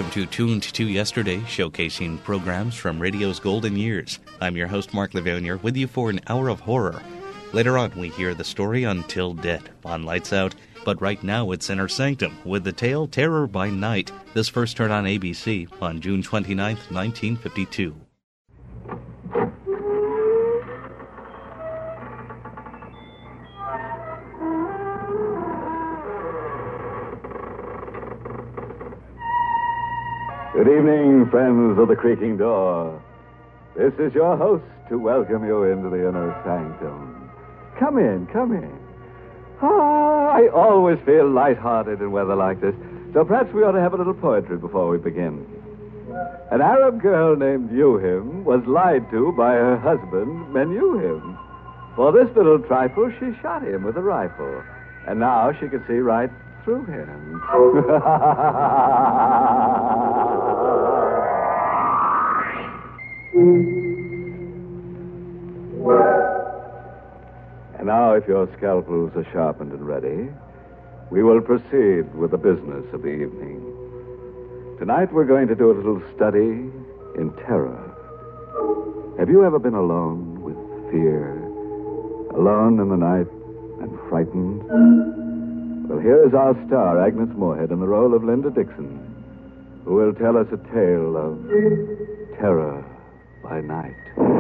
Welcome to Tuned to Yesterday, showcasing programs from radio's golden years. I'm your host, Mark Levanier, with you for an hour of horror. Later on, we hear the story Until Dead on Lights Out, but right now it's Inner Sanctum with the tale Terror by Night. This first aired on ABC on June 29th, 1952. Good evening, friends of the creaking door. This is your host to welcome you into the inner sanctum. Come in, come in. I always feel lighthearted in weather like this, so perhaps we ought to have a little poetry before we begin. An Arab girl named Yuhim was lied to by her husband, Menuhim. For this little trifle, she shot him with a rifle, and now she can see right through him. And now, if your scalpels are sharpened and ready, we will proceed with the business of the evening. Tonight, we're going to do a little study in terror. Have you ever been alone with fear? Alone in the night and frightened? Well, here is our star, Agnes Moorehead, in the role of Linda Dixon, who will tell us a tale of terror by night.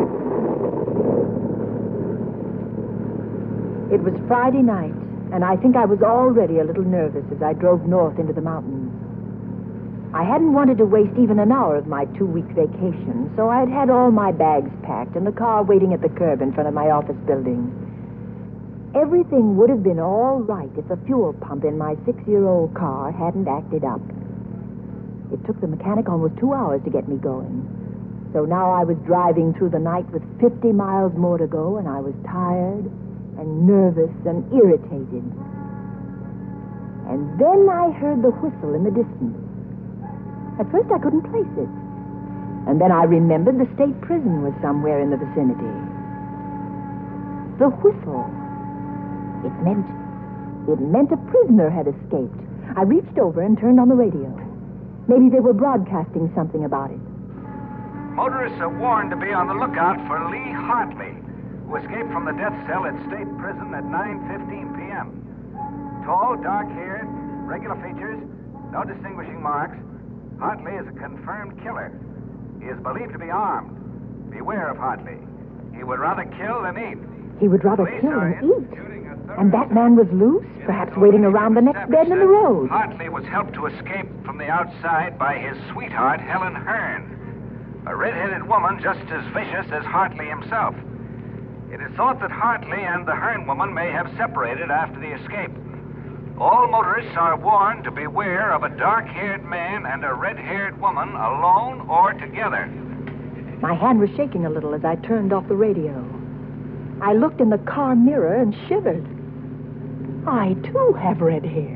It was Friday night, and I think I was already a little nervous as I drove north into the mountains. I hadn't wanted to waste even an hour of my 2-week vacation, so I'd had all my bags packed and the car waiting at the curb in front of my office building. Everything would have been all right if the fuel pump in my 6-year-old car hadn't acted up. It took the mechanic almost 2 hours to get me going. So now I was driving through the night with 50 miles more to go, and I was tired and nervous and irritated. And then I heard the whistle in the distance. At first I couldn't place it. And then I remembered the state prison was somewhere in the vicinity. The whistle. It meant a prisoner had escaped. I reached over and turned on the radio. Maybe they were broadcasting something about it. Motorists are warned to be on the lookout for Lee Hartley, who escaped from the death cell at state prison at 9:15 p.m. Tall, dark-haired, regular features, no distinguishing marks. Hartley is a confirmed killer. He is believed to be armed. Beware of Hartley. He would rather kill than eat. He would rather kill than eat. And that man was loose, perhaps waiting around the next bend in the road. Hartley was helped to escape from the outside by his sweetheart, Helen Hearn, a red-headed woman just as vicious as Hartley himself. It is thought that Hartley and the Hearn woman may have separated after the escape. All motorists are warned to beware of a dark-haired man and a red-haired woman alone or together. My hand was shaking a little as I turned off the radio. I looked in the car mirror and shivered. I, too, have red hair.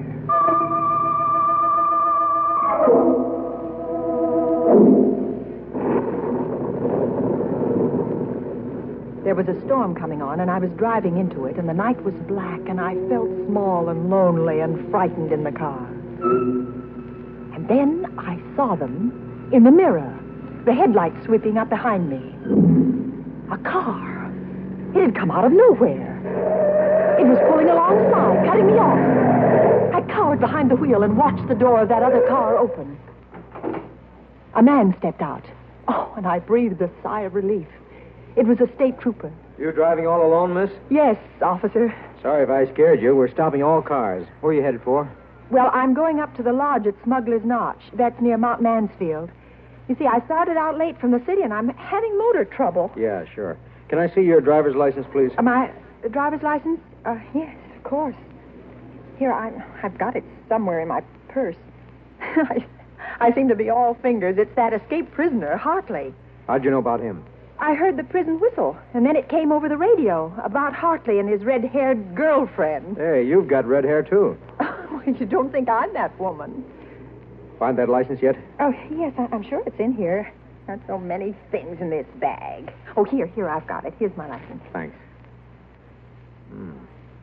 There was a storm coming on, and I was driving into it, and the night was black, and I felt small and lonely and frightened in the car. And then I saw them in the mirror, the headlights sweeping up behind me. A car. It had come out of nowhere. It was pulling alongside, cutting me off. I cowered behind the wheel and watched the door of that other car open. A man stepped out. Oh, and I breathed a sigh of relief. It was a state trooper. You driving all alone, miss? Yes, officer. Sorry if I scared you. We're stopping all cars. Where are you headed for? Well, I'm going up to the lodge at Smuggler's Notch. That's near Mount Mansfield. You see, I started out late from the city, and I'm having motor trouble. Yeah, sure. Can I see your driver's license, please? My driver's license? Yes, of course. Here, I've got it somewhere in my purse. I seem to be all fingers. It's that escaped prisoner, Hartley. How'd you know about him? I heard the prison whistle, and then it came over the radio about Hartley and his red-haired girlfriend. Hey, you've got red hair, too. You don't think I'm that woman? Find that license yet? Oh, yes, I'm sure it's in here. Not so many things in this bag. Oh, here, I've got it. Here's my license. Thanks.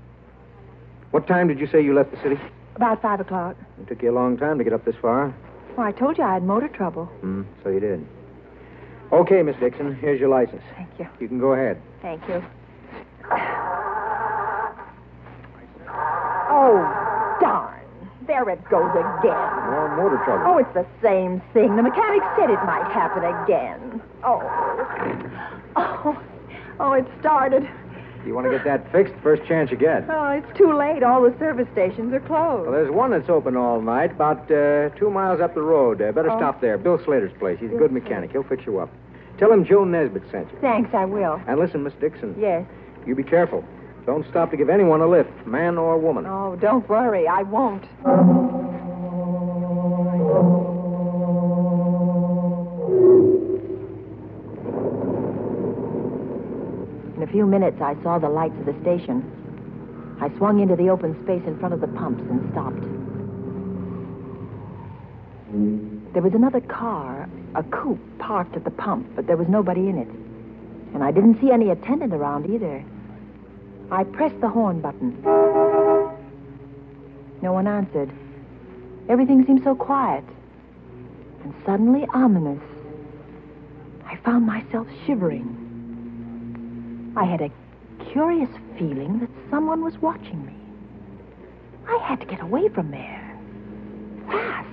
What time did you say you left the city? About 5 o'clock. It took you a long time to get up this far. Well, I told you I had motor trouble. So you did. Okay, Miss Dixon, here's your license. Thank you. You can go ahead. Thank you. Oh, darn. There it goes again. More motor trouble. Oh, it's the same thing. The mechanic said it might happen again. Oh, it started. You want to get that fixed first chance you get. Oh, it's too late. All the service stations are closed. Well, there's one that's open all night, about 2 miles up the road. Better stop there. Bill Slater's place. He's a good mechanic. He'll fix you up. Tell him Joe Nesbitt sent you. Thanks, I will. And listen, Miss Dixon. Yes. You be careful. Don't stop to give anyone a lift, man or woman. Oh, don't worry. I won't. In a few minutes, I saw the lights of the station. I swung into the open space in front of the pumps and stopped. There was another car, a coupe, parked at the pump, but there was nobody in it. And I didn't see any attendant around either. I pressed the horn button. No one answered. Everything seemed so quiet. And suddenly ominous. I found myself shivering. I had a curious feeling that someone was watching me. I had to get away from there. Fast.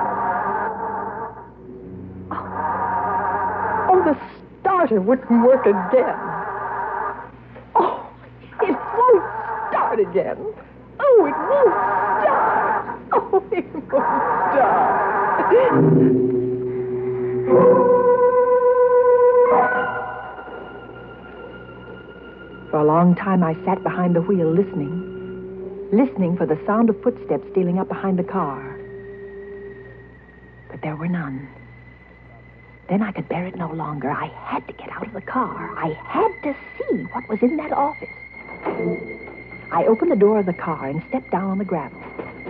Oh, the starter wouldn't work again. Oh, it won't start again. Oh, it won't start. Oh, it won't start. For a long time, I sat behind the wheel listening for the sound of footsteps stealing up behind the car. But there were none. Then I could bear it no longer. I had to get out of the car. I had to see what was in that office. I opened the door of the car and stepped down on the gravel.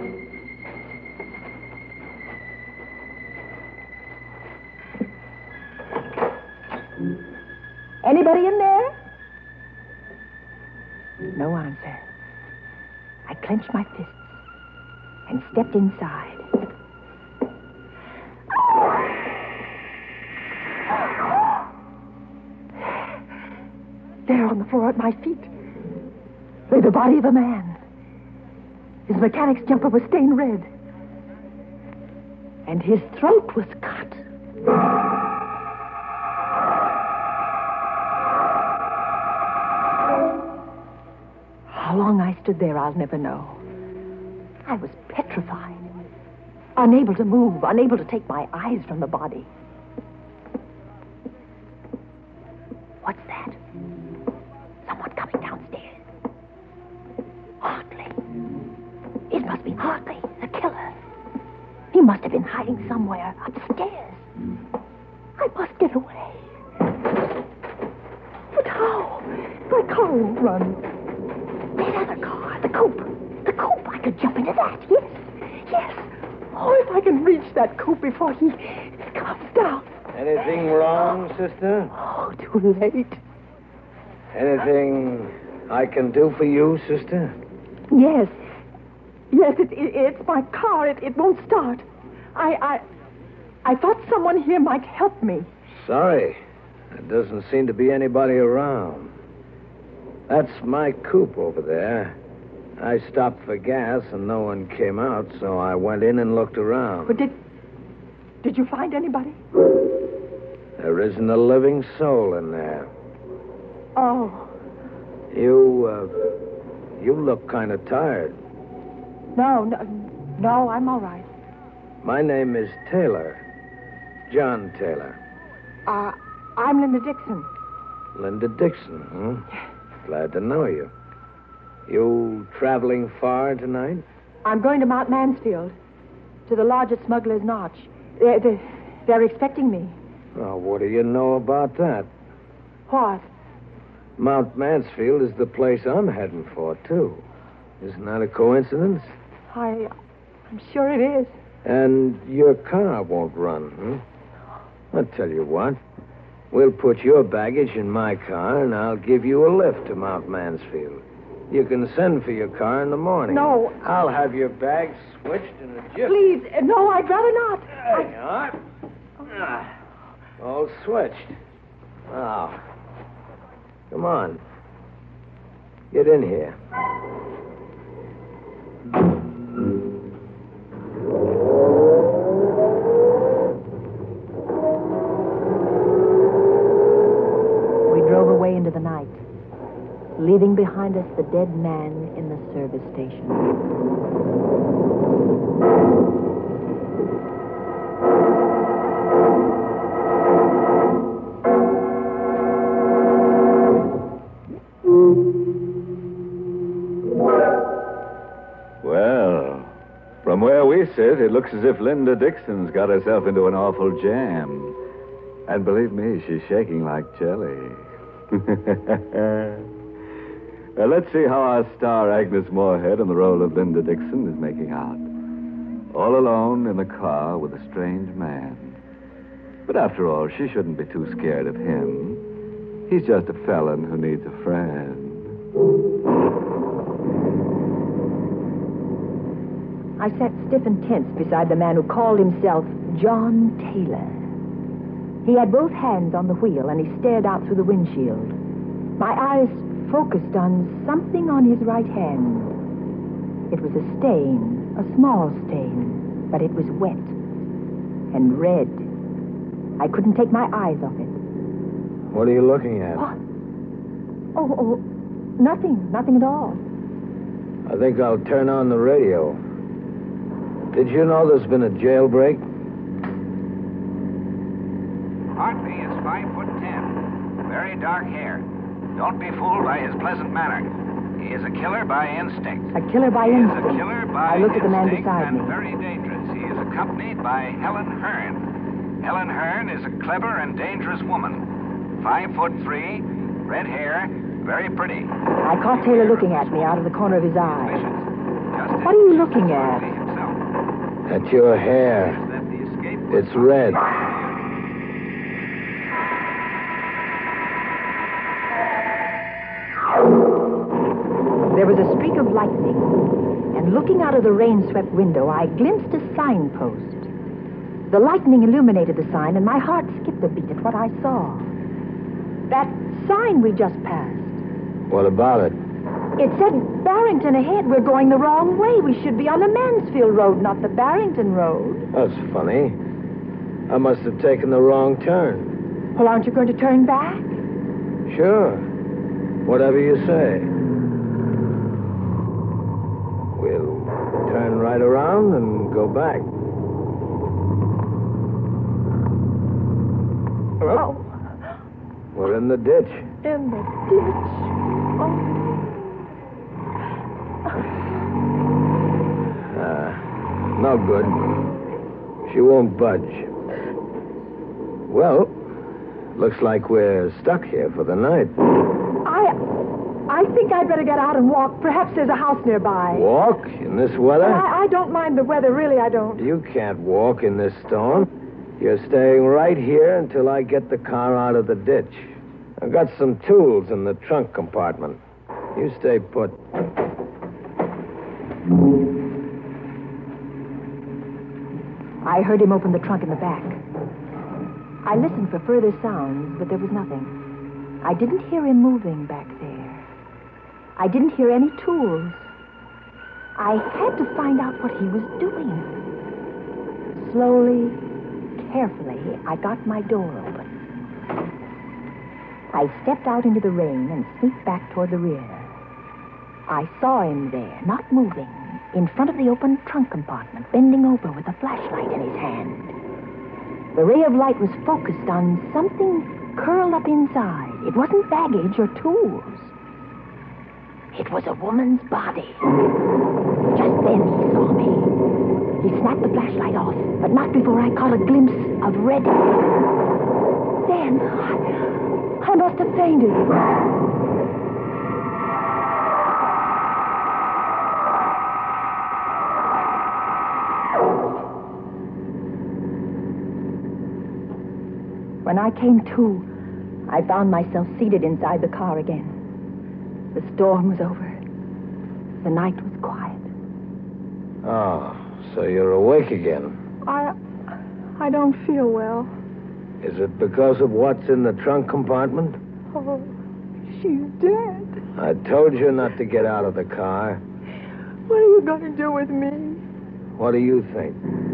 Anybody in there? No answer. I clenched my fists and stepped inside. There on the floor at my feet lay the body of a man. His mechanic's jumper was stained red. And his throat was cut. How long I stood there, I'll never know. I was petrified. Unable to move, unable to take my eyes from the body. What's that? Someone coming downstairs. Hartley. It must be Hartley, the killer. He must have been hiding somewhere upstairs. I must get away. But how? My car won't run. That other car, the coupe. The coupe, I could jump into that. Yes. Oh, if I can reach that coupe before he comes down. Anything wrong, sister? Oh, too late. Anything I can do for you, sister? Yes, it's my car. It won't start. I thought someone here might help me. Sorry. There doesn't seem to be anybody around. That's my coupe over there. I stopped for gas and no one came out, so I went in and looked around. But did you find anybody? There isn't a living soul in there. Oh. You look kind of tired. No, I'm all right. My name is Taylor. John Taylor. I'm Linda Dixon. Linda Dixon, huh? Glad to know you. You traveling far tonight? I'm going to Mount Mansfield, to the lodge at Smuggler's Notch. They're expecting me. Oh, what do you know about that? What? Mount Mansfield is the place I'm heading for, too. Isn't that a coincidence? I'm sure it is. And your car won't run, huh? I'll tell you what. We'll put your baggage in my car, and I'll give you a lift to Mount Mansfield. You can send for your car in the morning. No. I'll have your bag switched in a jiffy. Please, no, I'd rather not. There you are. All switched. Now, come on. Get in here. We drove away into the night, leaving behind us the dead man in the service station. Well, from where we sit, it looks as if Linda Dixon's got herself into an awful jam. And believe me, she's shaking like jelly. Now, let's see how our star Agnes Moorehead in the role of Linda Dixon is making out. All alone in the car with a strange man. But after all, she shouldn't be too scared of him. He's just a felon who needs a friend. I sat stiff and tense beside the man who called himself John Taylor. He had both hands on the wheel, and he stared out through the windshield. My eyes focused on something on his right hand. It was a stain, a small stain, but it was wet and red. I couldn't take my eyes off it. What are you looking at? What? Oh, nothing at all. I think I'll turn on the radio. Did you know there's been a jailbreak? Hartley is 5'10", very dark hair. Don't be fooled by his pleasant manner. He is a killer by instinct. A killer by He is instinct. a killer by I looked at the man instinct beside and me. very dangerous. He is accompanied by Helen Hearn. Helen Hearn is a clever and dangerous woman. 5'3", red hair, very pretty. I caught Taylor looking at me out of the corner of his eye. Vicious. Just What are you as looking at? Hartley himself. That's your hair. That the escape was It's red. There was a streak of lightning, and looking out of the rain-swept window, I glimpsed a signpost. The lightning illuminated the sign, and my heart skipped a beat at what I saw. That sign we just passed. What about it? It said Barrington ahead. We're going the wrong way. We should be on the Mansfield Road, not the Barrington Road. That's funny. I must have taken the wrong turn. Well, aren't you going to turn back? Sure. Whatever you say. We'll turn right around and go back. Oh, We're in the ditch. in the ditch. Oh. No good. She won't budge. Well, looks like we're stuck here for the night. I think I'd better get out and walk. Perhaps there's a house nearby. Walk in this weather? I don't mind the weather, really, I don't. You can't walk in this storm. You're staying right here until I get the car out of the ditch. I've got some tools in the trunk compartment. You stay put. I heard him open the trunk in the back. I listened for further sounds, but there was nothing. I didn't hear him moving back there. I didn't hear any tools. I had to find out what he was doing. Slowly, carefully, I got my door open. I stepped out into the rain and sneaked back toward the rear. I saw him there, not moving, in front of the open trunk compartment, bending over with a flashlight in his hand. The ray of light was focused on something curled up inside. It wasn't baggage or tools. It was a woman's body. Just then he saw me. He snapped the flashlight off, but not before I caught a glimpse of red. Then I must have fainted. When I came to, I found myself seated inside the car again. The storm was over. The night was quiet. Oh, so you're awake again. I don't feel well. Is it because of what's in the trunk compartment? Oh, she's dead. I told you not to get out of the car. What are you going to do with me? What do you think?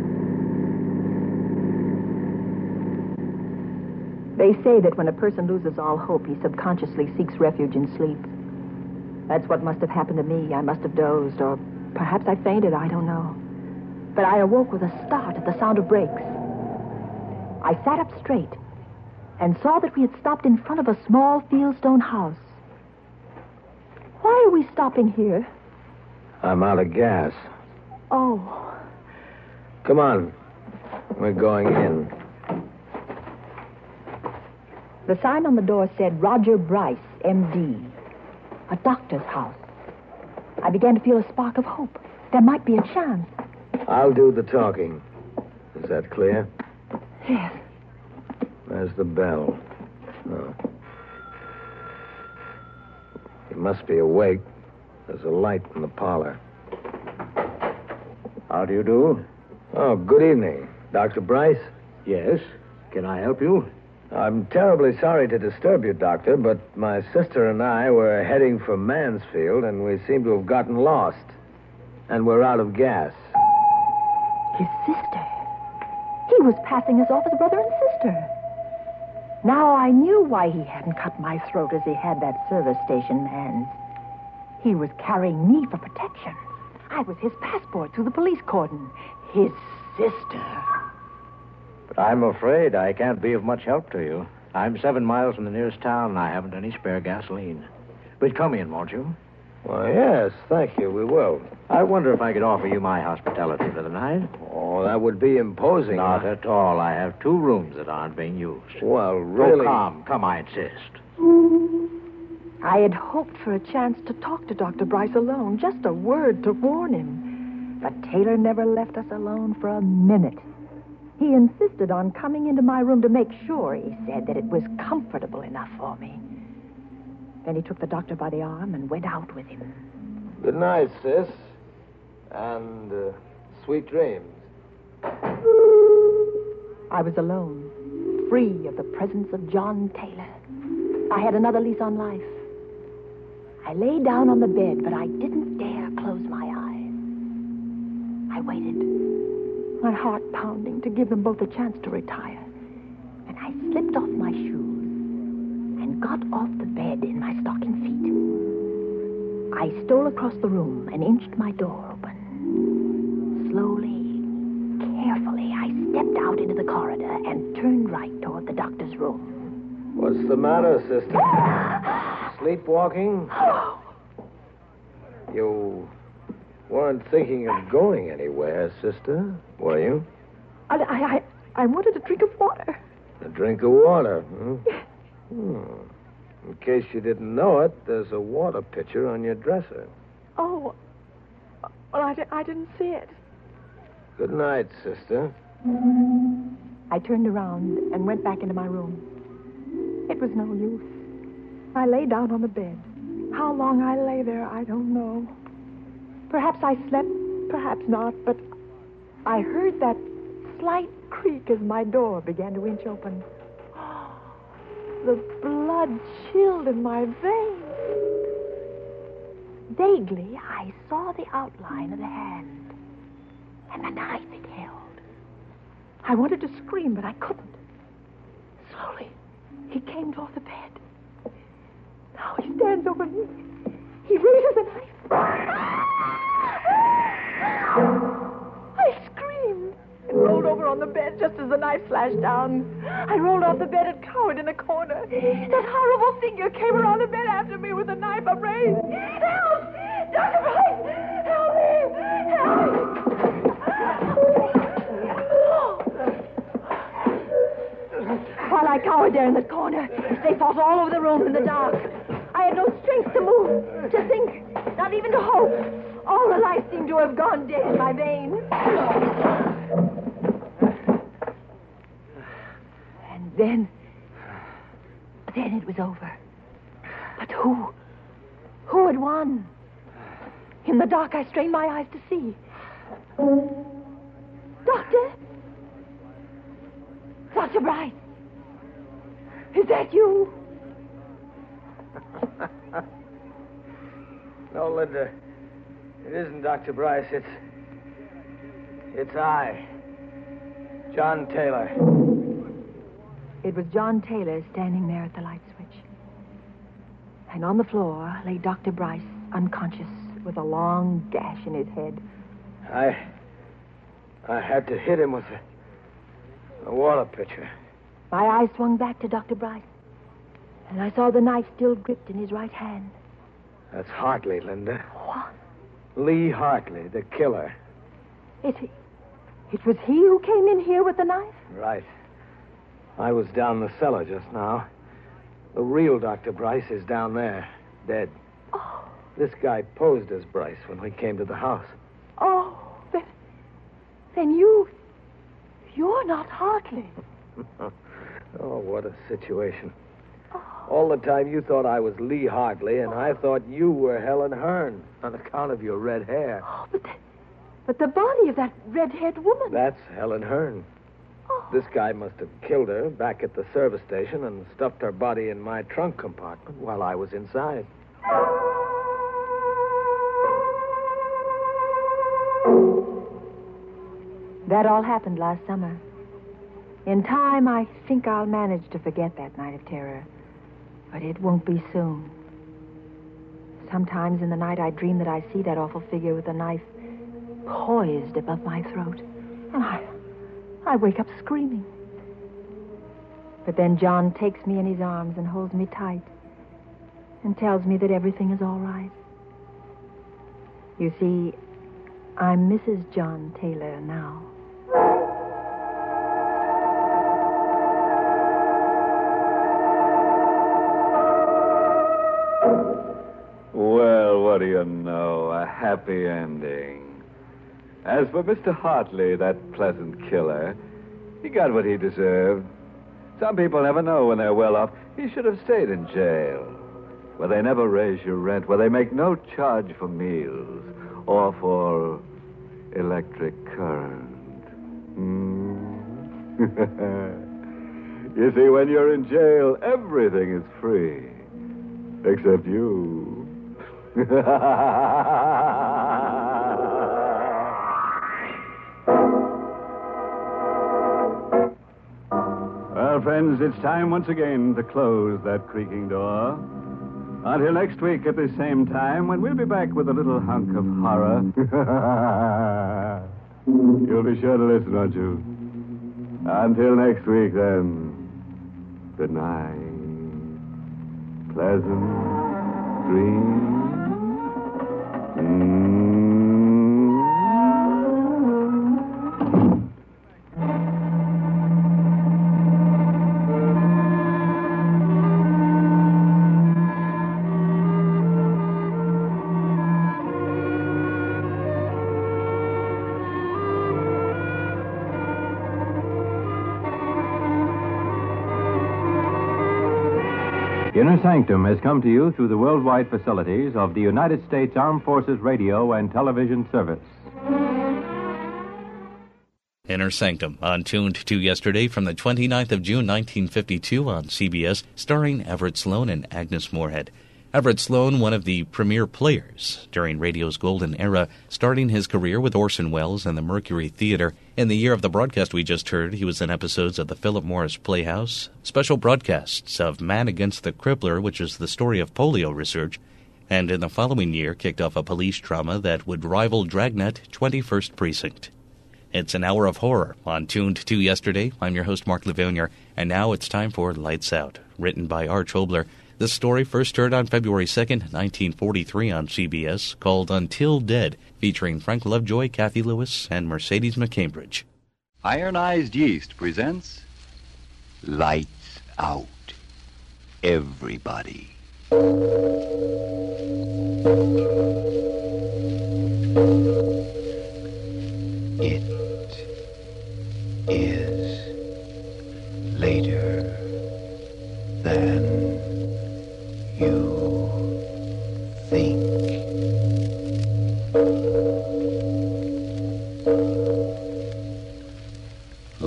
They say that when a person loses all hope, he subconsciously seeks refuge in sleep. That's what must have happened to me. I must have dozed, or perhaps I fainted, I don't know. But I awoke with a start at the sound of brakes. I sat up straight and saw that we had stopped in front of a small fieldstone house. Why are we stopping here? I'm out of gas. Oh. Come on. We're going in. The sign on the door said Roger Bryce, M.D., a doctor's house. I began to feel a spark of hope. There might be a chance. I'll do the talking. Is that clear? Yes. There's the bell. Oh. You must be awake. There's a light in the parlor. How do you do? Oh, good evening. Dr. Bryce? Yes. Can I help you? I'm terribly sorry to disturb you, Doctor, but my sister and I were heading for Mansfield, and we seem to have gotten lost. And we're out of gas. His sister. He was passing us off as brother and sister. Now I knew why he hadn't cut my throat as he had that service station man's. He was carrying me for protection. I was his passport through the police cordon. His sister. But I'm afraid I can't be of much help to you. I'm 7 miles from the nearest town, and I haven't any spare gasoline. But come in, won't you? Well, yes, thank you. We will. I wonder if I could offer you my hospitality for the night. Oh, that would be imposing. Not at all. I have 2 rooms that aren't being used. Well, really... Oh, come, I insist. I had hoped for a chance to talk to Dr. Bryce alone, just a word to warn him. But Taylor never left us alone for a minute. He insisted on coming into my room to make sure, he said, that it was comfortable enough for me. Then he took the doctor by the arm and went out with him. Good night, sis. And sweet dreams. I was alone, free of the presence of John Taylor. I had another lease on life. I lay down on the bed, but I didn't dare close my eyes. I waited, my heart pounding to give them both a chance to retire. And I slipped off my shoes and got off the bed in my stocking feet. I stole across the room and inched my door open. Slowly, carefully, I stepped out into the corridor and turned right toward the doctor's room. What's the matter, sister? Sleepwalking? You weren't thinking of going anywhere, sister, were you? I wanted a drink of water. A drink of water, In case you didn't know it, there's a water pitcher on your dresser. Oh, well, I didn't see it. Good night, sister. I turned around and went back into my room. It was no use. I lay down on the bed. How long I lay there, I don't know. Perhaps I slept, perhaps not, but I heard that slight creak as my door began to inch open. The blood chilled in my veins. Vaguely, I saw the outline of the hand and the knife it held. I wanted to scream, but I couldn't. Slowly, he came toward the bed. Now he stands over me. He raises a knife. I screamed and rolled over on the bed just as the knife flashed down. I rolled off the bed and cowered in a corner. That horrible figure came around the bed after me with a knife upraised. Help! Dr. Bryce! Help me! Help me! While I cowered there in the corner, they fought all over the room in the dark. I had no strength to move, to think, not even to hope. All the life seemed to have gone dead in my veins. And then it was over. But who? Who had won? In the dark, I strained my eyes to see. Doctor? Dr. Bryce? Is that you? No, Linda. It isn't Dr. Bryce. It's I. John Taylor. It was John Taylor standing there at the light switch. And on the floor lay Dr. Bryce, unconscious, with a long gash in his head. I had to hit him with a water pitcher. My eyes swung back to Dr. Bryce, and I saw the knife still gripped in his right hand. That's Hartley, Linda. What? Lee Hartley, the killer. It was he who came in here with the knife? Right. I was down the cellar just now. The real Dr. Bryce is down there, dead. Oh. This guy posed as Bryce when we came to the house. Oh, then you're not Hartley. Oh, what a situation. All the time you thought I was Lee Hartley, and I thought you were Helen Hearn on account of your red hair. Oh, but the body of that red-haired woman. That's Helen Hearn. Oh. This guy must have killed her back at the service station and stuffed her body in my trunk compartment while I was inside. That all happened last summer. In time, I think I'll manage to forget that night of terror. But it won't be soon. Sometimes in the night, I dream that I see that awful figure with the knife poised above my throat. And I wake up screaming. But then John takes me in his arms and holds me tight and tells me that everything is all right. You see, I'm Mrs. John Taylor now. Well, what do you know? A happy ending. As for Mr. Hartley, that pleasant killer, he got what he deserved. Some people never know when they're well off. He should have stayed in jail, where they never raise your rent, where they make no charge for meals or for electric current. You see, when you're in jail, everything is free. Except you. Well, friends, it's time once again to close that creaking door. Until next week at the same time, when we'll be back with a little hunk of horror. You'll be sure to listen, won't you? Until next week, then. Good night. Pleasant dreams. Inner Sanctum has come to you through the worldwide facilities of the United States Armed Forces Radio and Television Service. Inner Sanctum, on Tuned to Yesterday from the 29th of June, 1952 on CBS, starring Everett Sloane and Agnes Moorehead. Everett Sloane, one of the premier players during radio's golden era, starting his career with Orson Welles and the Mercury Theater. In the year of the broadcast we just heard, he was in episodes of the Philip Morris Playhouse, special broadcasts of Man Against the Crippler, which is the story of polio research, and in the following year kicked off a police drama that would rival Dragnet 21st Precinct. It's an hour of horror on Tuned to Yesterday. I'm your host, Mark Livonier, and now it's time for Lights Out, written by Arch Hobler. This story first aired on February 2nd, 1943 on CBS, called Until Dead, featuring Frank Lovejoy, Kathy Lewis, and Mercedes McCambridge. Ironized Yeast presents Lights Out. Everybody. It is later than you think.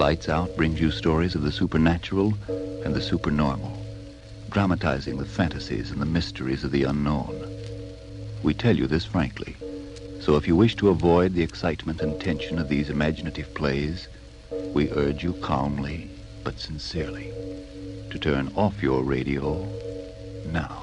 Lights Out brings you stories of the supernatural and the supernormal, dramatizing the fantasies and the mysteries of the unknown. We tell you this frankly, so if you wish to avoid the excitement and tension of these imaginative plays, we urge you calmly but sincerely to turn off your radio now.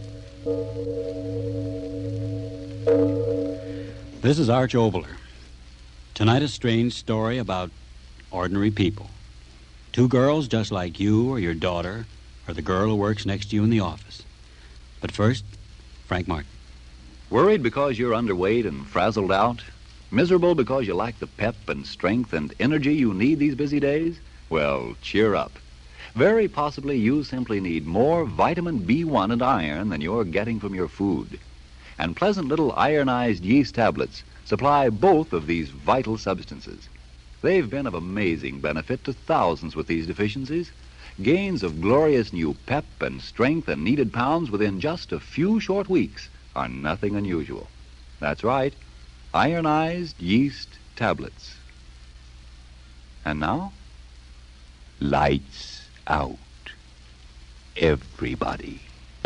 This is Arch Obler. Tonight, a strange story about ordinary people. Two girls just like you or your daughter or the girl who works next to you in the office. But first, Frank Martin. Worried because you're underweight and frazzled out? Miserable because you lack the pep and strength and energy you need these busy days? Well, cheer up. Very possibly you simply need more vitamin B1 and iron than you're getting from your food. And pleasant little ironized yeast tablets supply both of these vital substances. They've been of amazing benefit to thousands with these deficiencies. Gains of glorious new pep and strength and needed pounds within just a few short weeks are nothing unusual. That's right, ironized yeast tablets. And now, lights out. Everybody.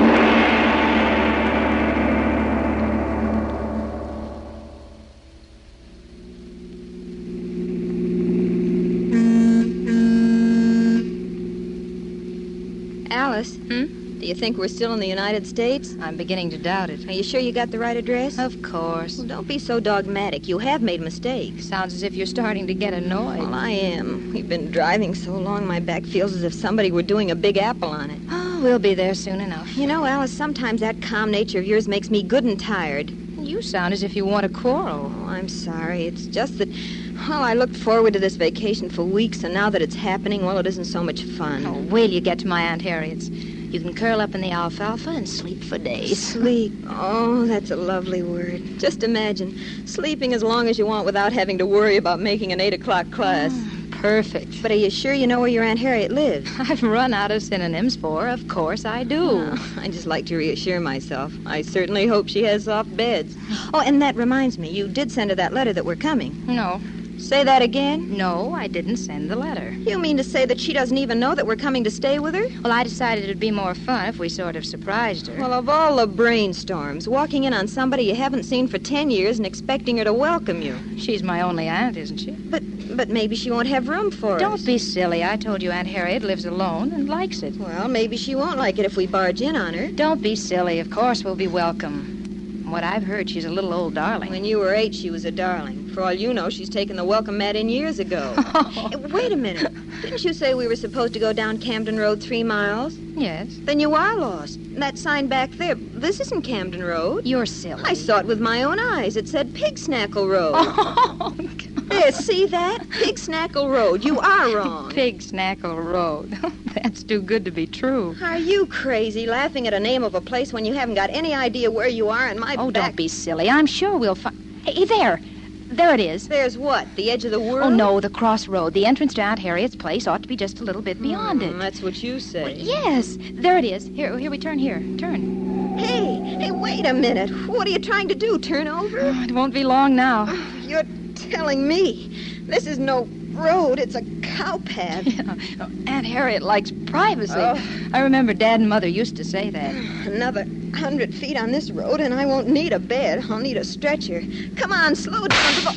Alice? Do you think we're still in the United States? I'm beginning to doubt it. Are you sure you got the right address? Of course. Well, don't be so dogmatic. You have made mistakes. Sounds as if you're starting to get annoyed. Well, I am. We've been driving so long, my back feels as if somebody were doing a big apple on it. Oh, we'll be there soon enough. You know, Alice, sometimes that calm nature of yours makes me good and tired. You sound as if you want to quarrel. Oh, I'm sorry. It's just that, well, I looked forward to this vacation for weeks, and now that it's happening, well, it isn't so much fun. Oh, wait till you get to my Aunt Harriet's. You can curl up in the alfalfa and sleep for days. Sleep. Oh, that's a lovely word. Just imagine, sleeping as long as you want without having to worry about making an 8 o'clock class. Perfect. But are you sure you know where your Aunt Harriet lives? I've run out of synonyms for, of course I do. Oh, I just like to reassure myself. I certainly hope she has soft beds. Oh, and that reminds me, you did send her that letter that we're coming. No. Say that again? No, I didn't send the letter. You mean to say that she doesn't even know that we're coming to stay with her? Well, I decided it'd be more fun if we sort of surprised her. Well, of all the brainstorms, walking in on somebody you haven't seen for 10 years and expecting her to welcome you. She's my only aunt, isn't she? But maybe she won't have room for us. Don't be silly. I told you Aunt Harriet lives alone and likes it. Well, maybe she won't like it if we barge in on her. Don't be silly. Of course we'll be welcome. From what I've heard, she's a little old darling. When you were 8, she was a darling. For all you know, she's taken the welcome mat in years ago. Hey, wait a minute. Didn't you say we were supposed to go down Camden Road 3 miles? Yes. Then you are lost. That sign back there, this isn't Camden Road. You're silly. I saw it with my own eyes. It said Pig Snackle Road. Oh, there, see that? Pig Snackle Road. You are wrong. Pig Snackle Road. That's too good to be true. Are you crazy, laughing at a name of a place when you haven't got any idea where you are and my Oh, back... don't be silly. I'm sure we'll find... Hey, there. There it is. There's what? The edge of the world? Oh, no, the crossroad. The entrance to Aunt Harriet's place ought to be just a little bit beyond it. That's what you say. Well, yes. There it is. Here we turn here. Turn. Hey, wait a minute. What are you trying to do, turn over? Oh, it won't be long now. Oh, you're telling me. This is no road. It's a cow path. Yeah. Oh, Aunt Harriet likes privacy. Oh. I remember Dad and Mother used to say that. Another 100 feet on this road, and I won't need a bed. I'll need a stretcher. Come on, slow down.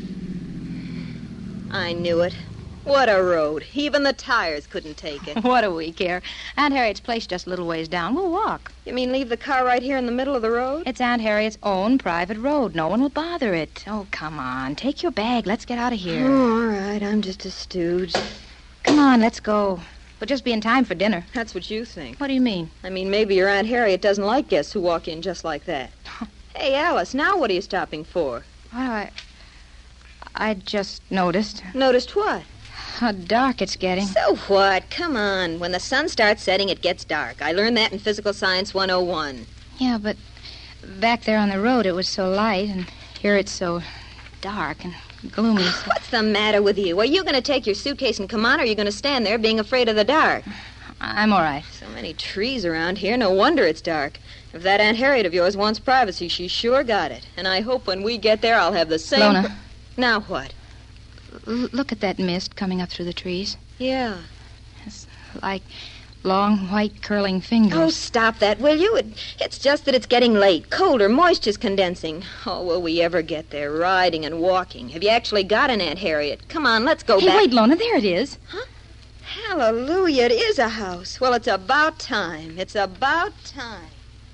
I knew it. What a road. Even the tires couldn't take it. What do we care? Aunt Harriet's place just a little ways down. We'll walk. You mean leave the car right here in the middle of the road? It's Aunt Harriet's own private road. No one will bother it. Oh, come on. Take your bag. Let's get out of here. Oh, all right. I'm just a stooge. Come on, let's go. We'll just be in time for dinner. That's what you think. What do you mean? I mean, maybe your Aunt Harriet doesn't like guests who walk in just like that. Hey, Alice, now what are you stopping for? What do I just noticed. Noticed what? How dark it's getting. So what? Come on. When the sun starts setting, it gets dark. I learned that in Physical Science 101. Yeah, but back there on the road, it was so light, and here it's so dark and gloomy. What's the matter with you? Are you going to take your suitcase and come on, or are you going to stand there being afraid of the dark? I'm all right. So many trees around here. No wonder it's dark. If that Aunt Harriet of yours wants privacy, she's sure got it. And I hope when we get there, I'll have the same... Lona. Now what? Look at that mist coming up through the trees. Yeah. It's like long, white, curling fingers. Oh, stop that, will you? It's just that it's getting late. Colder, moisture's condensing. Oh, will we ever get there, riding and walking? Have you actually got an Aunt Harriet? Come on, let's go back. Hey, wait, Lona, there it is. Huh? Hallelujah, it is a house. Well, it's about time. It's about time.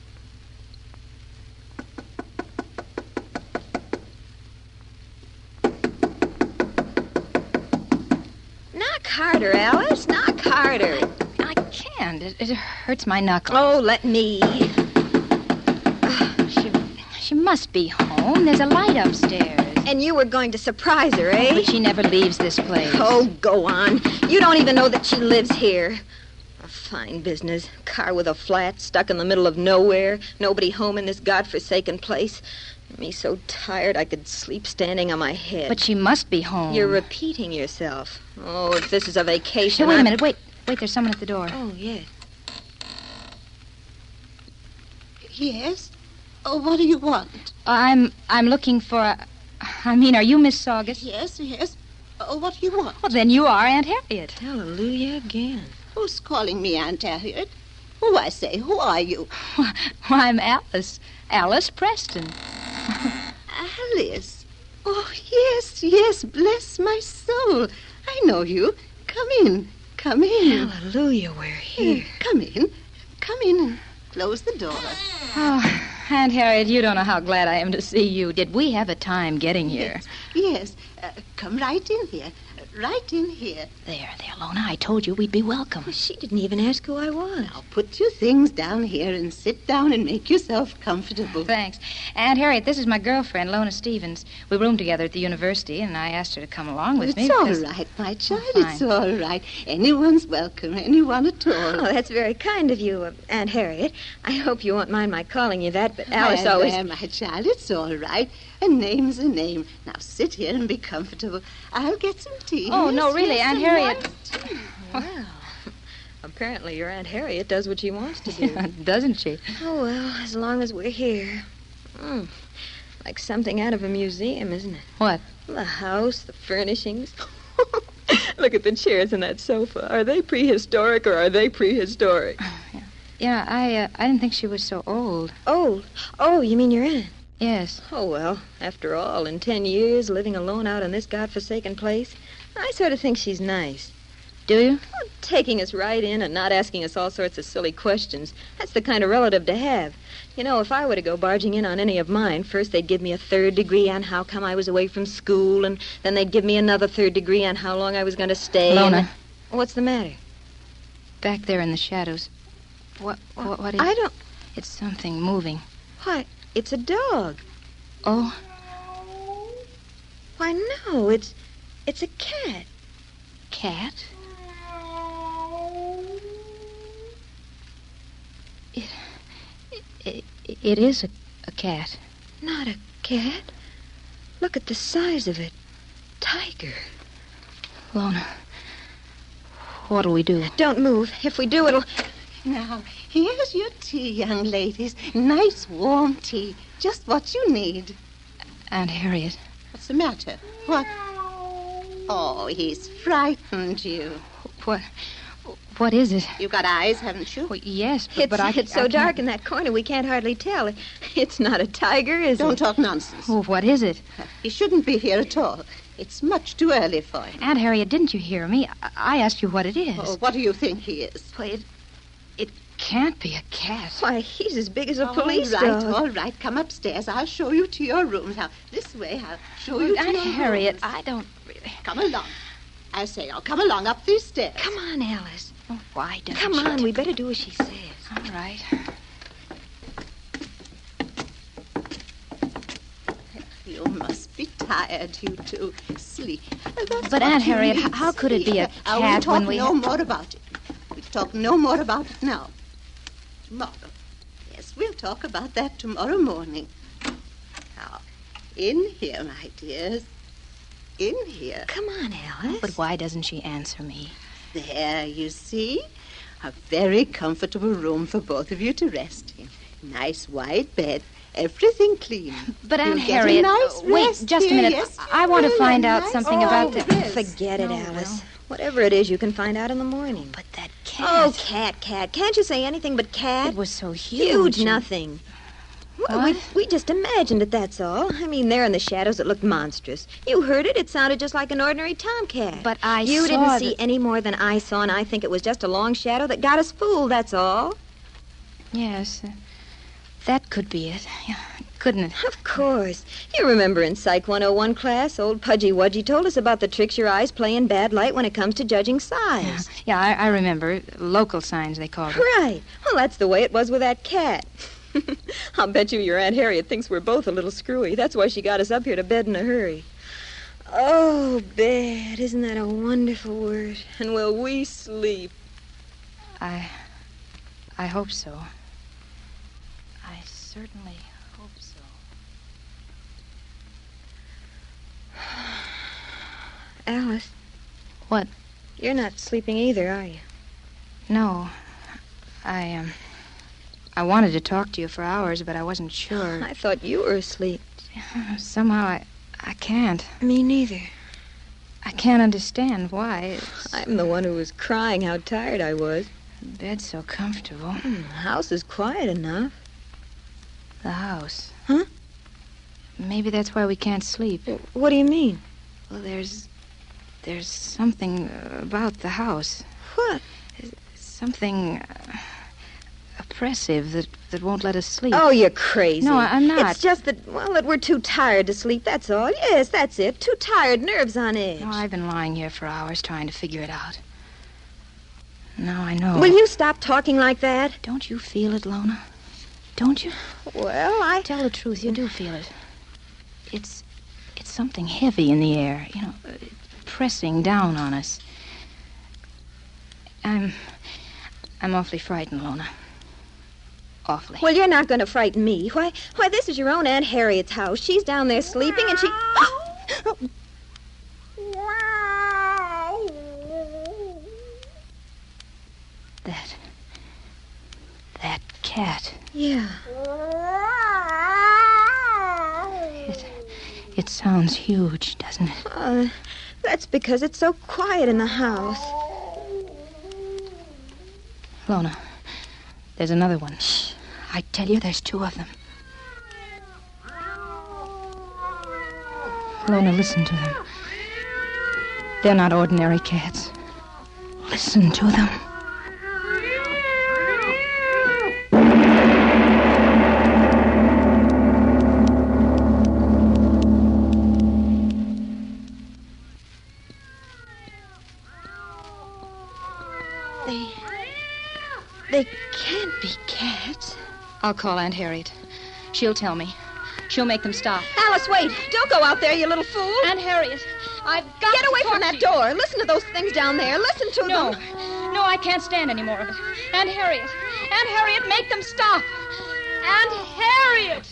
Knock harder, Alice. Knock harder. I can't. It hurts my knuckles. Oh, let me. She must be home. There's a light upstairs. And you were going to surprise her, eh? But she never leaves this place. Oh, go on. You don't even know that she lives here. A fine business. Car with a flat, stuck in the middle of nowhere. Nobody home in this godforsaken place. Me so tired I could sleep standing on my head. But she must be home. You're repeating yourself. Oh, if this is a vacation... Hey, wait a minute. Wait, there's someone at the door. Oh, yes. Yes? Oh, what do you want? I'm looking for a... are you Miss Saugus? Yes. Oh, what do you want? Well, then you are Aunt Harriet. Hallelujah again. Who's calling me Aunt Harriet? Oh, I say, who are you? Why, I'm Alice. Alice Preston. Alice? Oh, yes, bless my soul. I know you. Come in. Hallelujah, we're here. Come in and close the door. Oh, Aunt Harriet, you don't know how glad I am to see you. Did we have a time getting here? Yes. Come right in here. Right in here. There, Lona. I told you we'd be welcome. Well, she didn't even ask who I was. Now, put your things down here and sit down and make yourself comfortable. Thanks. Aunt Harriet, this is my girlfriend, Lona Stevens. We roomed together at the university, and I asked her to come along with me. It's all right, my child. It's all right. Anyone's welcome. Anyone at all. Oh, that's very kind of you, Aunt Harriet. I hope you won't mind my calling you that, but Alice always... There, my child. It's all right. A name's a name. Now sit here and be comfortable. I'll get some tea. Oh, no, really, Aunt Harriet. Well, apparently your Aunt Harriet does what she wants to do. Doesn't she? Oh, well, as long as we're here. Like something out of a museum, isn't it? What? The house, the furnishings. Look at the chairs and that sofa. Are they prehistoric or are they prehistoric? Yeah, I didn't think she was so old. Old? Oh, you mean your aunt? Yes. Oh, well, after all, in 10 years, living alone out in this godforsaken place, I sort of think she's nice. Do you? Well, taking us right in and not asking us all sorts of silly questions. That's the kind of relative to have. You know, if I were to go barging in on any of mine, first they'd give me a 3rd degree on how come I was away from school, and then they'd give me another 3rd degree on how long I was going to stay. Lona. What's the matter? Back there in the shadows. What is... I don't... It's something moving. Why, it's a dog. Oh? Why, no, it's a cat. Cat? It is a cat. Not a cat. Look at the size of it. Tiger. Lona, what'll we do? Don't move. If we do, it'll... Now, here's your tea, young ladies. Nice, warm tea. Just what you need. Aunt Harriet. What's the matter? What? Oh, he's frightened you. What is it? You've got eyes, haven't you? Well, yes, but it's so dark in that corner we can't hardly tell. It's not a tiger, is it? Don't talk nonsense. Oh, what is it? He shouldn't be here at all. It's much too early for him. Aunt Harriet, didn't you hear me? I asked you what it is. Oh, what do you think he is? Well, it can't be a cat. Why, he's as big as a police dog. All right. Come upstairs. I'll show you to your room. Now, this way. I'll show you to Aunt your Harriet, rooms. I don't really... Come along. I say, I'll come along up these stairs. Come on, Alice. Oh, why don't Come you... on, we better do as she says. All right. You must be tired, you two. Sleep. But, Aunt Harriet, how could it be a cat we'll when we... talk no more about it. We'll talk no more about it now. Tomorrow. Yes, we'll talk about that tomorrow morning. Now, in here, my dears. In here. Come on, Alice. But why doesn't she answer me? There, you see. A very comfortable room for both of you to rest in. Nice wide bed. Everything clean. But You'll Aunt get a Harriet, nice wait rest just a here, minute. yes, I want to you find will. out Nice something about the... yes. Forget it, No, Alice. well. Whatever it is, you can find out in the morning. But that cat... Oh, cat. Can't you say anything but cat? It was so huge. Huge nothing. Well, What? we just imagined it, that's all. I mean, there in the shadows, it looked monstrous. You heard it. It sounded just like an ordinary tomcat. But I You saw didn't see the- any more than I saw, and I think it was just a long shadow that got us fooled, that's all. Yes, that could be it. Yeah, couldn't it? Of course. You remember in Psych 101 class, old Pudgy Wudgy told us about the tricks your eyes play in bad light when it comes to judging size. Yeah, I remember. Local signs, they called it. Right. Well, that's the way it was with that cat. I'll bet you your Aunt Harriet thinks we're both a little screwy. That's why she got us up here to bed in a hurry. Oh, bed. Isn't that a wonderful word? And will we sleep? I hope so. I certainly hope so. Alice. What? You're not sleeping either, are you? No. I wanted to talk to you for hours, but I wasn't sure. I thought you were asleep. Somehow I can't. Me neither. I can't understand why. I'm the one who was crying how tired I was. The bed's so comfortable. The house is quiet enough. The house. Huh? Maybe that's why we can't sleep. What do you mean? Well, there's something about the house. What? Something oppressive that won't let us sleep. Oh, you're crazy. No, I'm not. It's just that we're too tired to sleep, that's all. Yes, that's it. Too tired, nerves on edge. No, I've been lying here for hours trying to figure it out. Now I know. Will you stop talking like that? Don't you feel it, Lona? Don't you? Well, Tell the truth, you do feel it. It's something heavy in the air, pressing down on us. I'm awfully frightened, Lona. Awfully. Well, you're not going to frighten me. Why, this is your own Aunt Harriet's house. She's down there sleeping, and she... Oh! That cat. Yeah. It sounds huge, doesn't it? That's because it's so quiet in the house. Lona, there's another one. Shh. I tell you, there's two of them. Lona, listen to them. They're not ordinary cats. Listen to them. They can't be cats. I'll call Aunt Harriet. She'll tell me. She'll make them stop. Alice, wait. Don't go out there, you little fool. Aunt Harriet, I've got Get to away talk from that to you. door. Listen to those things down there. Listen to No. them. No, I can't stand any more of it. Aunt Harriet, make them stop. Aunt Harriet!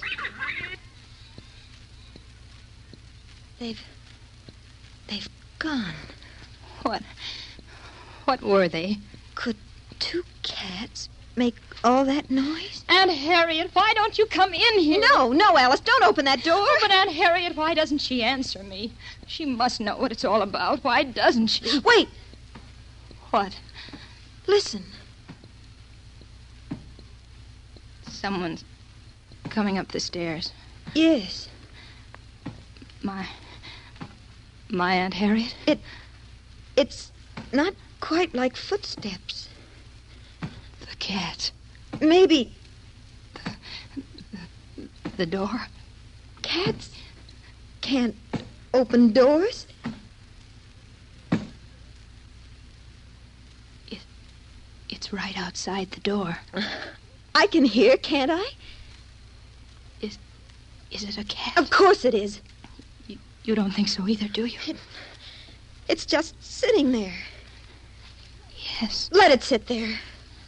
They've gone. What were they? Could two cats make all that noise? Aunt Harriet, why don't you come in here? No, Alice, don't open that door. Oh, but Aunt Harriet, why doesn't she answer me? She must know what it's all about. Why doesn't she? Wait. What? Listen. Someone's coming up the stairs. Yes. My Aunt Harriet? It's not quite like footsteps. The cat. Maybe The door. cats can't open doors. It's right outside the door. I can hear, can't I? Is it a cat? Of course it is. You don't think so either, do you? It's just sitting there. Yes. Let it sit there.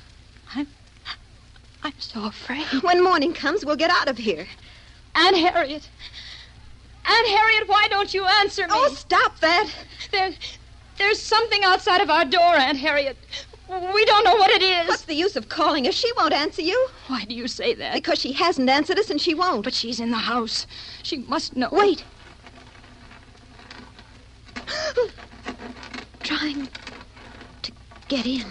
I'm so afraid. When morning comes, we'll get out of here. Aunt Harriet! Aunt Harriet, why don't you answer me? Oh, stop that. There's something outside of our door, Aunt Harriet. We don't know what it is. What's the use of calling her? She won't answer you. Why do you say that? Because she hasn't answered us and she won't. But she's in the house. She must know. Wait. Trying to get in.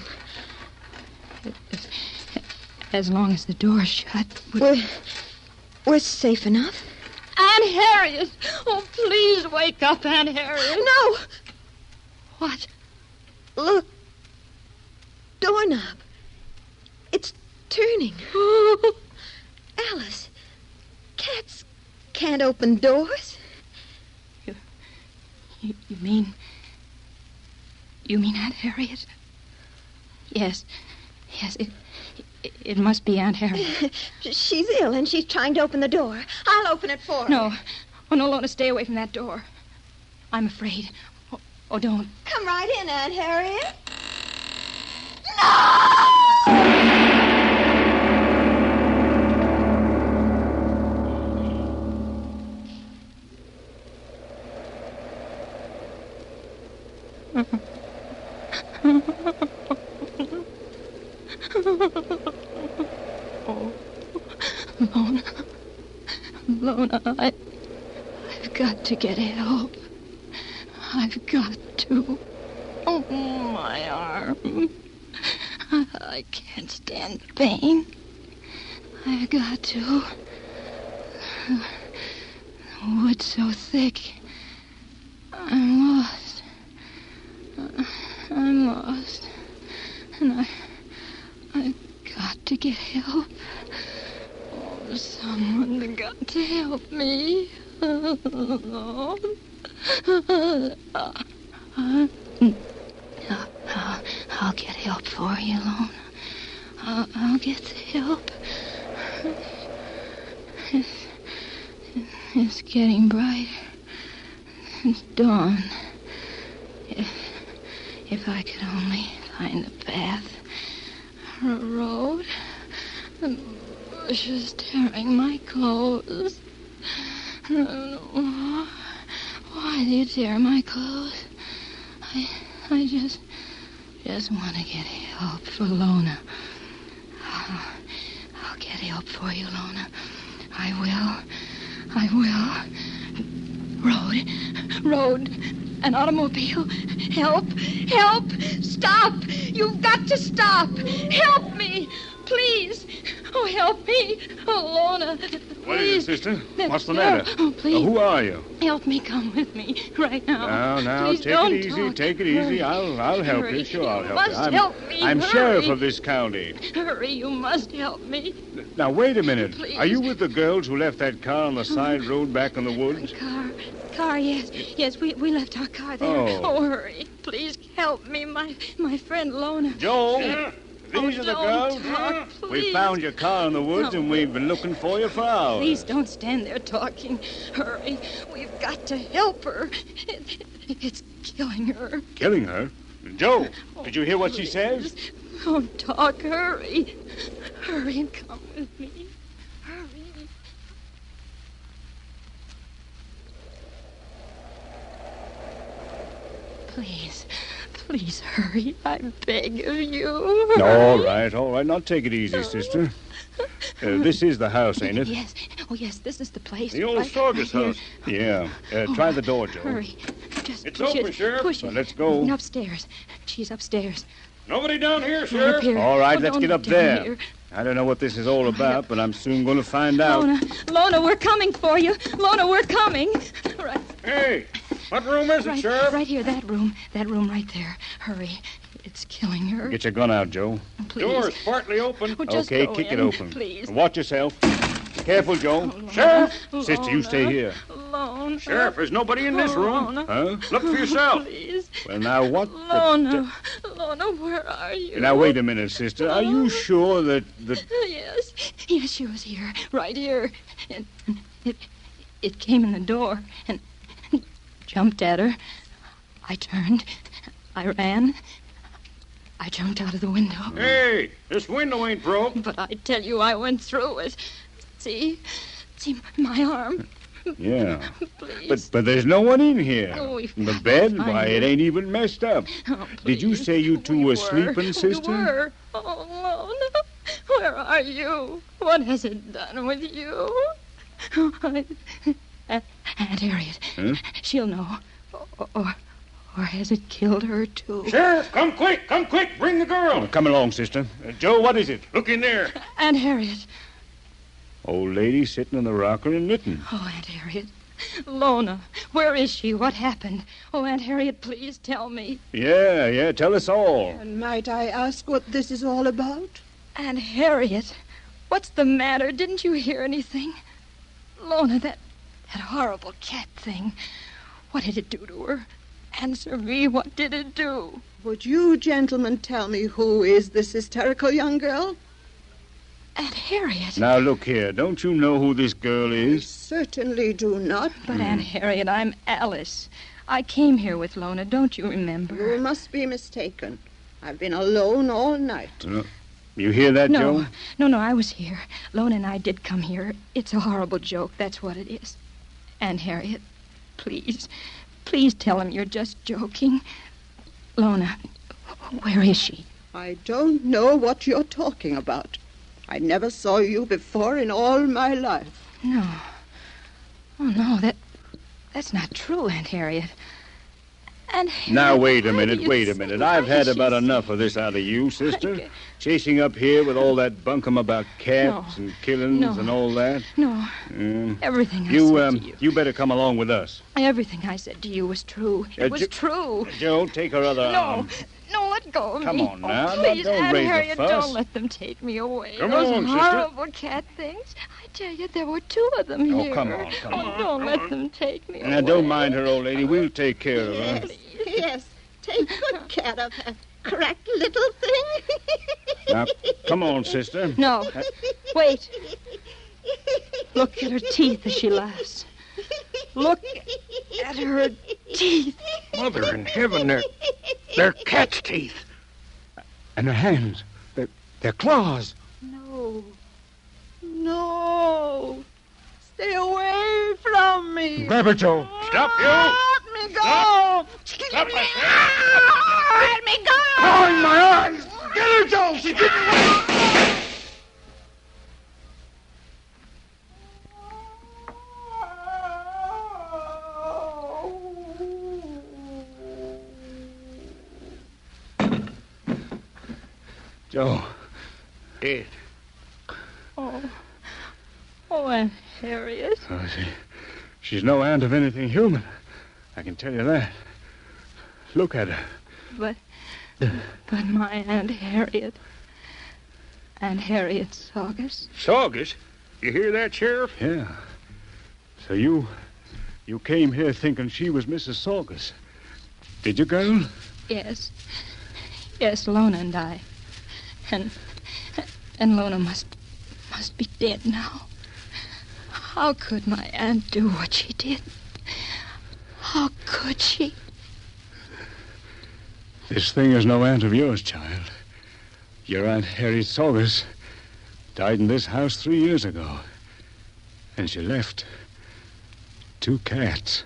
As long as the door's shut. We're safe enough. Aunt Harriet! Oh, please wake up, Aunt Harriet. No! What? Look. Doorknob. It's turning. Oh. Alice, cats can't open doors. You mean... You mean Aunt Harriet? Yes. Yes, it must be Aunt Harriet. She's ill and she's trying to open the door. I'll open it for her. No. Oh, no, Lona, stay away from that door. I'm afraid. Oh, don't. Come right in, Aunt Harriet. Oh, Lona, I've got to get help. I've got to. Oh, my arm. I can't stand the pain. I've got to. The wood's so thick. I'm lost. I'm lost. And I've got to get help. Oh, someone's got to help me. I'll get help for you, Lona. I'll get the help. It's getting brighter. It's dawn. If I could only find a path or a road. The bushes tearing my clothes. Why do you tear my clothes? I just want to get help for Lona. I'll get help for you, Lona. I will. Road. An automobile. Help. Stop. You've got to stop. Help me. Please. Oh, help me. Oh, Lona. Please. What is it, sister? What's the matter? Oh, please. Who are you? Help me. Come with me right now. Now, please take it easy. Talk. Take it easy. Hurry. I'll help Hurry. you. Sure, I'll help you. Must help me. I'm Hurry. sheriff of this county. Hurry, you must help me. Now, wait a minute. Please. Are you with the girls who left that car on the side road back in the woods? Car, yes. Yes, we left our car there. Oh, hurry. Please help me, my friend Lona. Joe, these are the girls. We found your car in the woods, and we've been looking for you for hours. Please don't stand there talking. Hurry. We've got to help her. It's killing her. Killing her? Joe, did you hear what she says? Don't talk. Hurry. Hurry and come with me. Hurry. Please hurry. I beg of you. All right. Now take it easy, sister. This is the house, ain't it? Yes. Oh, yes, this is the place. The old Saugus house. Yeah. Try the door, Joe. Hurry. Just it's push open, it. Sheriff. Push Well, it. let's go. Upstairs. She's upstairs. Nobody down here, Not Sheriff. up here. All right, Oh, let's don't get up down there. here. I don't know what this is all about, but I'm soon going to find out. Lona, we're coming for you. Lona, we're coming. Right. Hey, what room is it, Sheriff? Right here, that room right there. Hurry. It's killing her. Get your gun out, Joe. Please. Door's partly open. Oh, just okay, go kick in, it open. please. Watch yourself. Careful, Joe. Sheriff! Lona. Sister, you stay here. Lona. Sheriff, there's nobody in this room. Lona. Huh? Look for yourself. Please. Well, now, what Lona. Lona, where are you? Now, wait a minute, sister. Are you sure that... Yes, she was here. Right here. And it came in the door and jumped at her. I turned. I ran. I jumped out of the window. Hey, this window ain't broke. But I tell you, I went through it. See, my arm. Yeah. Please. But there's no one in here. Oh, The bed, I why, know. it ain't even messed up. Oh, Did you say you two were sleeping, sister? We were. Oh, Lona, where are you? What has it done with you? Aunt Harriet. Huh? She'll know. Or has it killed her, too? Sheriff, come quick, bring the girl. Come along, sister. Joe, what is it? Look in there. Aunt Harriet. Old lady sitting in the rocker and knitting. Oh, Aunt Harriet. Lona, where is she? What happened? Oh, Aunt Harriet, please tell me. Yeah, tell us all. And might I ask what this is all about? Aunt Harriet, what's the matter? Didn't you hear anything? Lona, that horrible cat thing. What did it do to her? Answer me, what did it do? Would you gentlemen tell me who is this hysterical young girl? Aunt Harriet. Now, look here. Don't you know who this girl is? Certainly do not. But, Aunt Harriet, I'm Alice. I came here with Lona, don't you remember? You must be mistaken. I've been alone all night. You hear that, Joe? No, I was here. Lona and I did come here. It's a horrible joke, that's what it is. Aunt Harriet, please tell him you're just joking. Lona, where is she? I don't know what you're talking about. I never saw you before in all my life. No. Oh, no, that's not true, Aunt Harriet. Aunt Harriet, Now, wait a why do minute, you wait a say- minute. I've had why about she's- enough of this out of you, sister. Chasing up here with all that bunkum about cats and killings No. and all that. No, Mm. everything I You, said to you. you better come along with us. Everything I said to you was true. It was true. Joe, take her other arm. No, let go of Come me. on now, Oh, please, don't Aunt raise a Harriet, fuss. don't let them take me away. Come Those on, sister. horrible cat things. I tell you, there were two of them Oh, here. come on, come on. Don't let them take me away. Now, don't mind her, old lady. We'll take care of her. Yes, take good care of that cracked little thing. Now, come on, sister. No, wait. Look at her teeth as she laughs. Look at her teeth. Mother in heaven, they're cat's teeth. And her hands, they're claws. No. Stay away from me. Grab her, Joe. Stop, you. Let me go. Stop it. Let me go. Oh, in my eyes. Get her, Joe. She's getting away. Joe. Ed. Oh, Aunt Harriet. Oh, she's no aunt of anything human. I can tell you that. Look at her. But my Aunt Harriet. Aunt Harriet Saugus. Saugus? You hear that, Sheriff? Yeah. So you came here thinking she was Mrs. Saugus. Did you, girl? Yes. Yes, Lona and I. And Lona must be dead now. How could my aunt do what she did? How could she? This thing is no aunt of yours, child. Your Aunt Harriet Saugus died in this house 3 years ago. And she left 2 cats.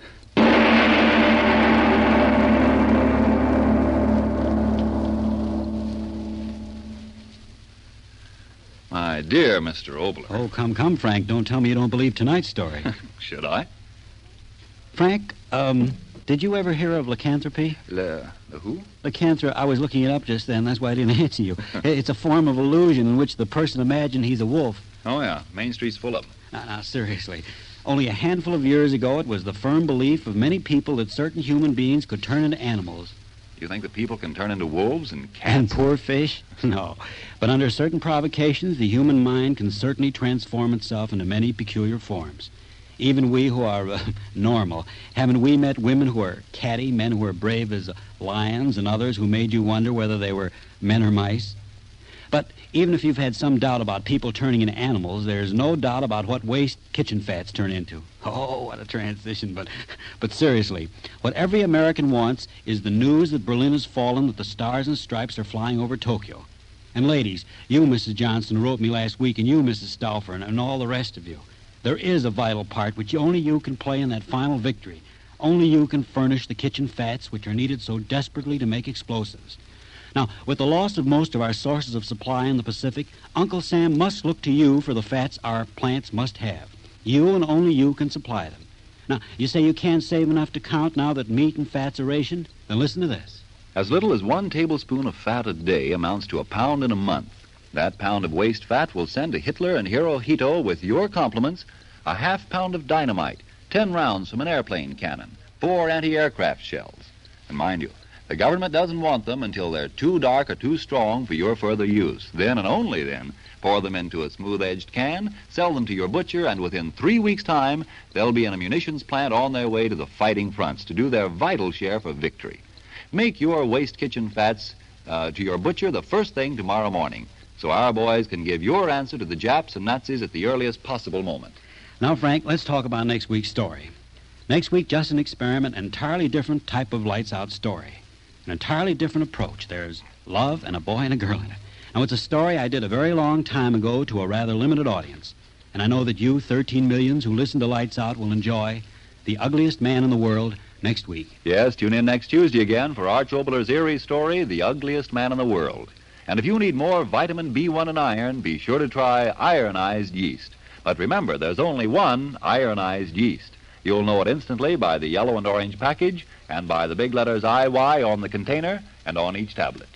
My dear Mr. Obler. Oh, come, Frank. Don't tell me you don't believe tonight's story. Should I? Frank, did you ever hear of lycanthropy? The who? Lycanthropy. I was looking it up just then. That's why I didn't answer you. It's a form of illusion in which the person imagines he's a wolf. Oh, yeah. Main Street's full of them. Now, seriously. Only a handful of years ago, it was the firm belief of many people that certain human beings could turn into animals. You think that people can turn into wolves and cats? And poor fish? No. But under certain provocations, the human mind can certainly transform itself into many peculiar forms. Even we who are normal, haven't we met women who are catty, men who are brave as lions, and others who made you wonder whether they were men or mice? But even if you've had some doubt about people turning into animals, there's no doubt about what waste kitchen fats turn into. Oh, what a transition. But seriously, what every American wants is the news that Berlin has fallen, that the stars and stripes are flying over Tokyo. And ladies, you, Mrs. Johnson, wrote me last week, and you, Mrs. Stauffer, and all the rest of you. There is a vital part which only you can play in that final victory. Only you can furnish the kitchen fats which are needed so desperately to make explosives. Now, with the loss of most of our sources of supply in the Pacific, Uncle Sam must look to you for the fats our plants must have. You and only you can supply them. Now, you say you can't save enough to count now that meat and fats are rationed? Then listen to this. As little as 1 tablespoon of fat a day amounts to a pound in a month. That pound of waste fat will send to Hitler and Hirohito with your compliments a half-pound of dynamite, 10 rounds from an airplane cannon, 4 anti-aircraft shells. And mind you, the government doesn't want them until they're too dark or too strong for your further use. Then and only then, pour them into a smooth-edged can, sell them to your butcher, and within 3 weeks' time, they'll be in a munitions plant on their way to the fighting fronts to do their vital share for victory. Make your waste kitchen fats to your butcher the first thing tomorrow morning, so our boys can give your answer to the Japs and Nazis at the earliest possible moment. Now, Frank, let's talk about next week's story. Next week, just an experiment, an entirely different type of lights-out story. An entirely different approach. There's love and a boy and a girl in it. Now, it's a story I did a very long time ago to a rather limited audience. And I know that you, 13 millions who listen to Lights Out, will enjoy The Ugliest Man in the World next week. Yes, tune in next Tuesday again for Arch Obler's eerie story, The Ugliest Man in the World. And if you need more vitamin B1 and iron, be sure to try ironized yeast. But remember, there's only one ironized yeast. You'll know it instantly by the yellow and orange package and by the big letters IY on the container and on each tablet.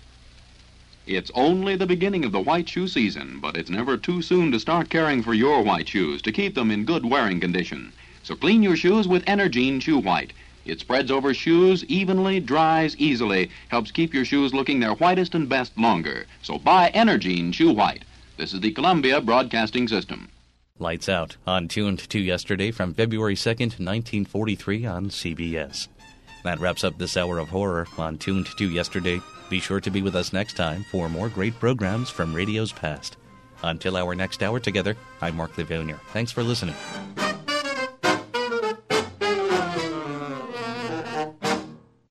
It's only the beginning of the white shoe season, but it's never too soon to start caring for your white shoes to keep them in good wearing condition. So clean your shoes with Energine Shoe White. It spreads over shoes evenly, dries easily, helps keep your shoes looking their whitest and best longer. So buy Energine Shoe White. This is the Columbia Broadcasting System. Lights Out, on Tuned to Yesterday from February 2nd, 1943 on CBS. That wraps up this hour of horror on Tuned to Yesterday. Be sure to be with us next time for more great programs from radio's past. Until our next hour together, I'm Mark Livonia. Thanks for listening.